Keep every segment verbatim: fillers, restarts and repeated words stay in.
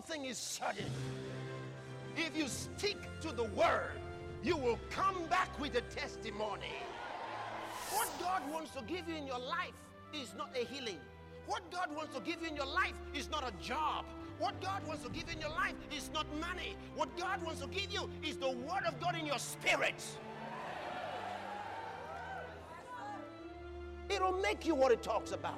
thing is certain. If you stick to the word, you will come back with a testimony. What God wants to give you in your life is not a healing. What God wants to give you in your life is not a job. What God wants to give you in your life is not money. What God wants to give you is the word of God in your spirit. It'll make you what it talks about.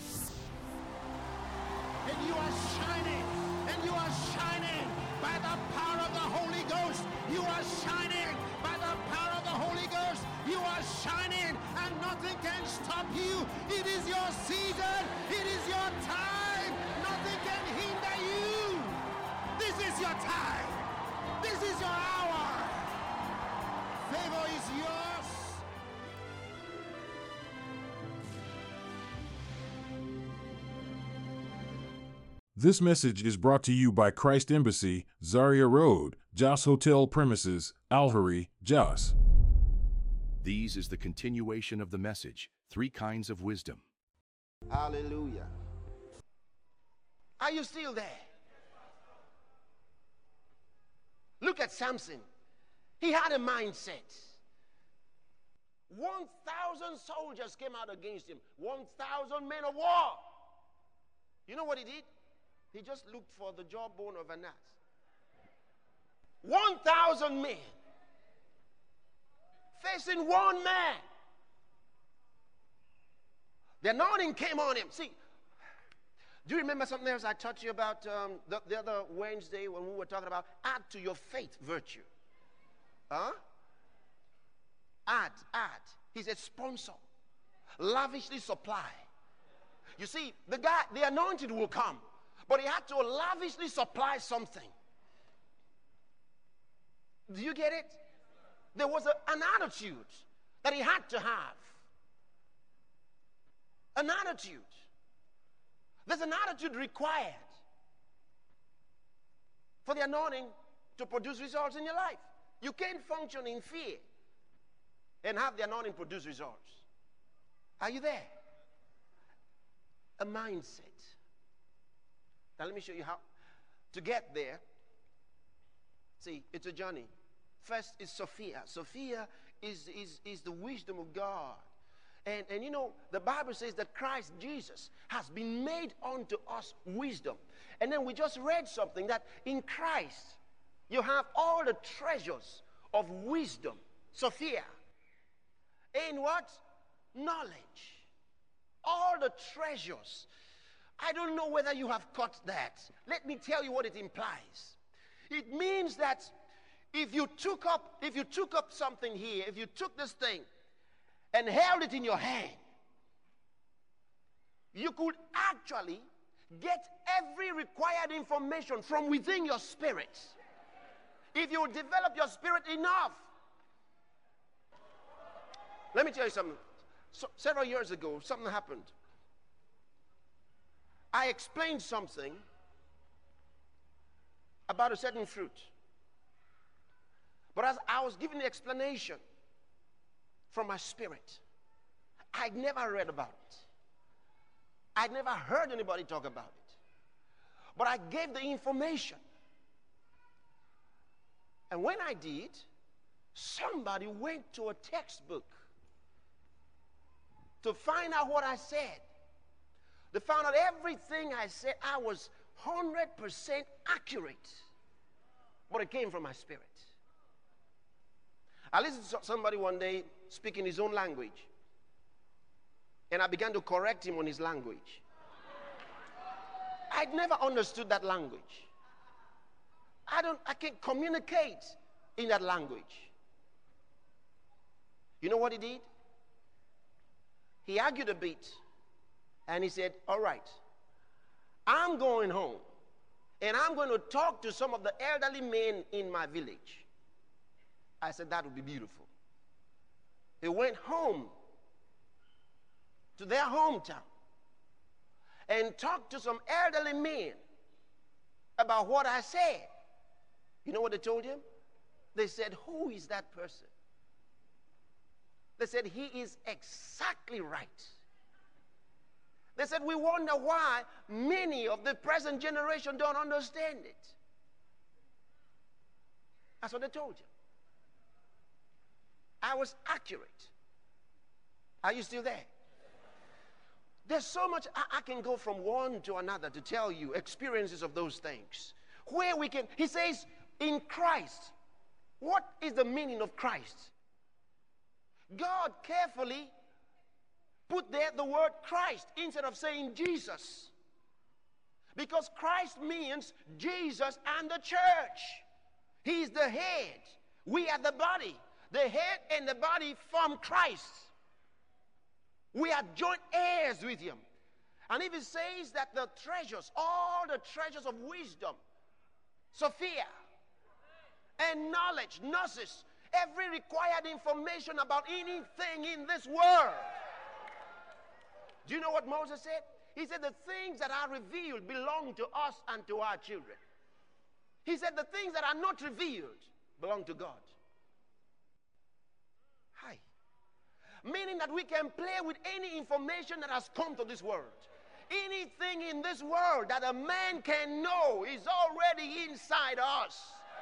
And you are shining, and you are shining by the power of the Holy Ghost. You are shining by the power of the Holy Ghost. You are shining, and nothing can stop you. It is your season. It is your time. Nothing can hinder you. This is your time. This is your hour. Favor is yours. This message is brought to you by Christ Embassy, Zaria Road, Jos Hotel Premises, Alhari, Jos. These is the continuation of the message, Three Kinds of Wisdom. Hallelujah. Are you still there? Look at Samson. He had a mindset. One thousand soldiers came out against him. One thousand men of war. You know what he did? He just looked for the jawbone of an ass. One thousand men facing one man. The anointing came on him. See, do you remember something else I taught you about um, the, the other Wednesday when we were talking about add to your faith virtue? Huh? Add, add. He's a sponsor. Lavishly supply. You see, the guy, the anointed will come, but he had to lavishly supply something. Do you get it? There was a, an attitude that he had to have. An attitude. There's an attitude required for the anointing to produce results in your life. You can't function in fear and have the anointing produce results. Are you there? A mindset. Now let me show you how to get there. See, it's a journey. First is Sophia. Sophia is, is, is the wisdom of God. And, and you know, the Bible says that Christ Jesus has been made unto us wisdom. And then we just read something that in Christ you have all the treasures of wisdom. Sophia. In what? Knowledge. All the treasures. I don't know whether you have caught that. Let me tell you what it implies. It means that if you took up, if you took up something here, if you took this thing and held it in your hand, you could actually get every required information from within your spirit. If you develop your spirit enough. Let me tell you something. So, several years ago, something happened. I explained something about a certain fruit. But as I was giving the explanation from my spirit, I'd never read about it. I'd never heard anybody talk about it. But I gave the information. And when I did, somebody went to a textbook to find out what I said. They found out everything I said, I was one hundred percent accurate. But it came from my spirit. I listened to somebody one day speaking his own language. And I began to correct him on his language. I'd never understood that language. I don't, I can't communicate in that language. You know what he did? He argued a bit. And he said, all right, I'm going home. And I'm going to talk to some of the elderly men in my village. I said, that would be beautiful. He went home to their hometown and talked to some elderly men about what I said. You know what they told him? They said, who is that person? They said, he is exactly right. They said, we wonder why many of the present generation don't understand it. That's what they told you. I was accurate. Are you still there? There's so much I, I can go from one to another to tell you experiences of those things. Where we can, he says, in Christ. What is the meaning of Christ? God carefully put there the word Christ instead of saying Jesus. Because Christ means Jesus and the church. He's the head. We are the body. The head and the body form Christ. We are joint heirs with him. And if it says that the treasures, all the treasures of wisdom, Sophia, and knowledge, gnosis, every required information about anything in this world. Do you know what Moses said? He said the things that are revealed belong to us and to our children. He said the things that are not revealed belong to God. Hi. Meaning that we can play with any information that has come to this world. Anything in this world that a man can know is already inside us.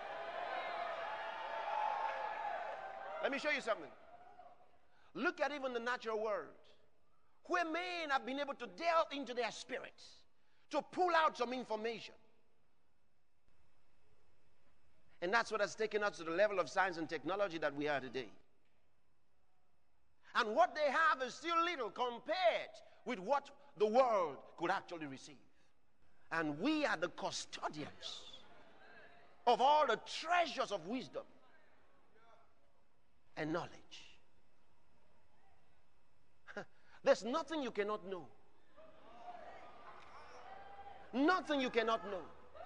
Let me show you something. Look at even the natural world, where men have been able to delve into their spirits to pull out some information. And that's what has taken us to the level of science and technology that we are today. And what they have is still little compared with what the world could actually receive. And we are the custodians of all the treasures of wisdom and knowledge. There's nothing you cannot know. Nothing you cannot know.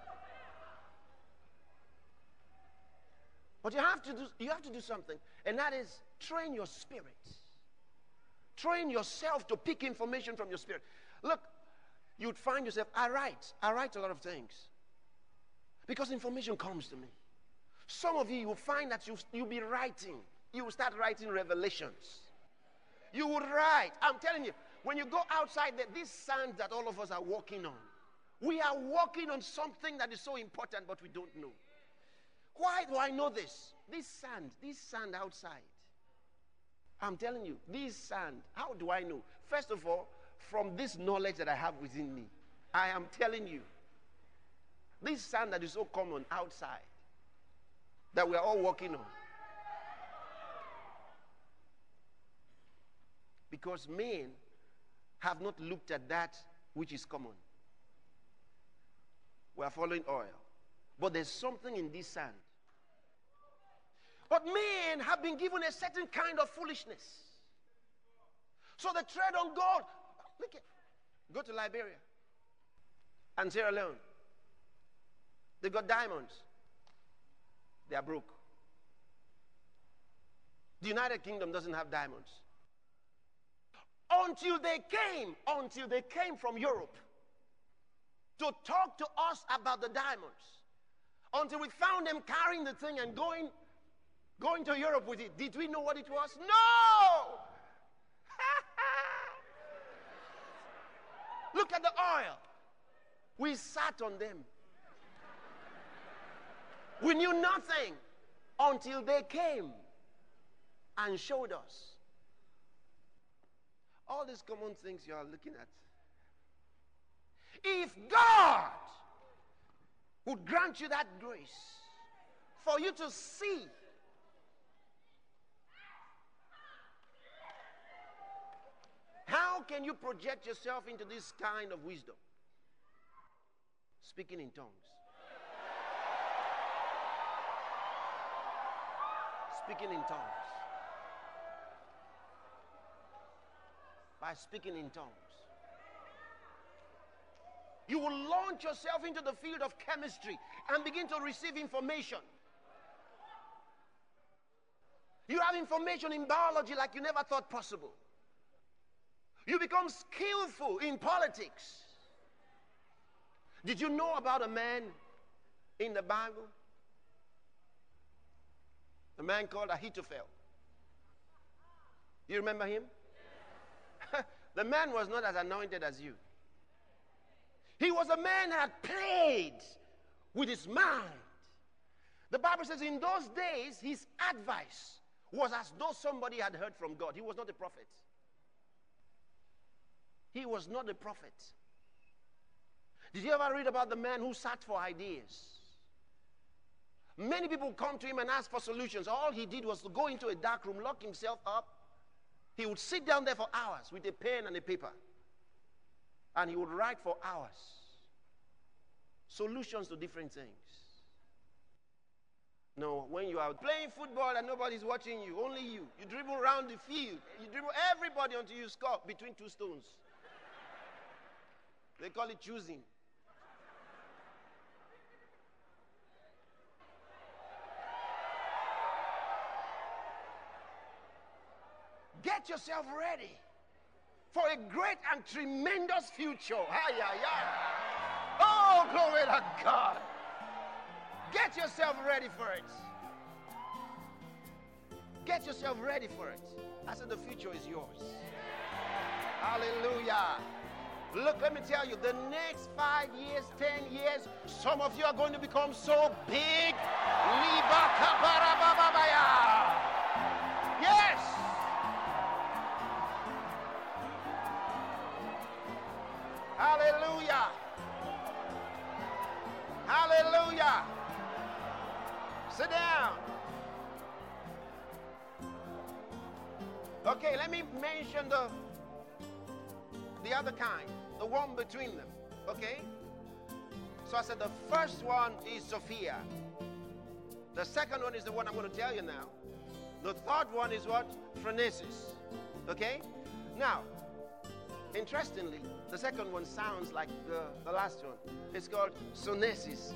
But you have to do, you have to do something, and that is train your spirit. Train yourself to pick information from your spirit. Look, you'd find yourself, I write. I write a lot of things. Because information comes to me. Some of you, you will find that you, you'll be writing. You will start writing revelations. You will write. I'm telling you, when you go outside there, this sand that all of us are walking on, we are walking on something that is so important, but we don't know. Why do I know this? This sand, this sand outside. I'm telling you, this sand, how do I know? First of all, from this knowledge that I have within me, I am telling you, this sand that is so common outside, that we are all walking on. Because men have not looked at that which is common. We are following oil. But there's something in this sand. But men have been given a certain kind of foolishness. So they tread on gold. Look at, go to Liberia and Sierra Leone. They've got diamonds. They are broke. The United Kingdom doesn't have diamonds. Until they came, until they came from Europe to talk to us about the diamonds. Until we found them carrying the thing and going, going to Europe with it. Did we know what it was? No! Look at the oil. We sat on them. We knew nothing until they came and showed us. All these common things you are looking at. If God would grant you that grace for you to see how can you project yourself into this kind of wisdom? Speaking in tongues. Speaking in tongues. By speaking in tongues. You will launch yourself into the field of chemistry and begin to receive information. You have information in biology like you never thought possible. You become skillful in politics. Did you know about a man in the Bible? A man called Ahithophel. You remember him? The man was not as anointed as you. He was a man that played with his mind. The Bible says in those days, his advice was as though somebody had heard from God. He was not a prophet. He was not a prophet. Did you ever read about the man who sat for ideas? Many people come to him and ask for solutions. All he did was to go into a dark room, lock himself up. He would sit down there for hours with a pen and a paper. And he would write for hours. Solutions to different things. No, when you are playing football and nobody's watching you, only you. You dribble around the field. You dribble everybody until you score between two stones. They call it choosing. Get yourself ready for a great and tremendous future. Hi, hi, hi. Oh, glory to God. Get yourself ready for it. Get yourself ready for it. I said the future is yours. Hallelujah. Look, let me tell you, the next five years, ten years, some of you are going to become so big. Yes. Hallelujah. Hallelujah. Sit down. Okay, let me mention the the other kind, the one between them. Okay? So I said the first one is Sophia. The second one is the one I'm going to tell you now. The third one is what? Phronesis. Okay? Now, interestingly, the second one sounds like the, the last one. It's called Sonesis.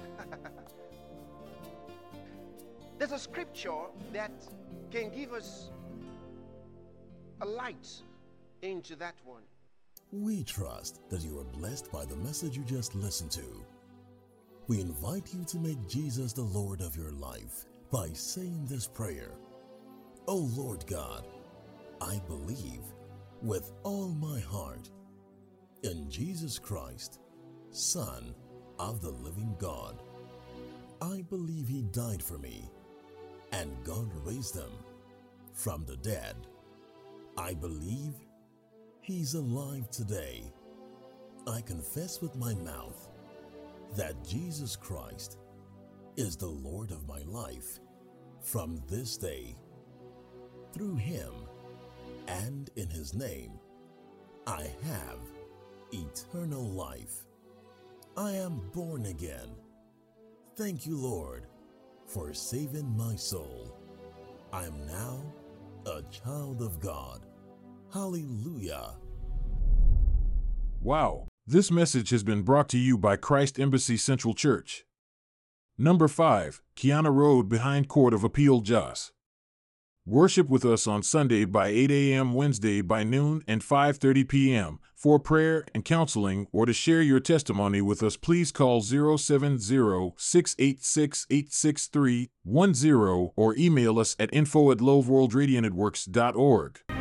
There's a scripture that can give us a light into that one. We trust that you are blessed by the message you just listened to. We invite you to make Jesus the Lord of your life by saying this prayer. Oh Lord God, I believe with all my heart in Jesus Christ, Son of the living God. I believe he died for me, and God raised him from the dead. I believe he's alive today. I confess with my mouth that Jesus Christ is the Lord of my life from this day. Through him and in his name, I have eternal life. I am born again. Thank you, Lord, for saving my soul. I am now a child of God. Hallelujah. Wow. This message has been brought to you by Christ Embassy Central Church. Number five, Kiana Road behind Court of Appeal, Jos. Worship with us on Sunday by eight a.m., Wednesday by noon, and five thirty p.m. For prayer and counseling or to share your testimony with us, please call zero seven zero, six eight six, eight six three one zero or email us at info at loveworldradionetworks dot org.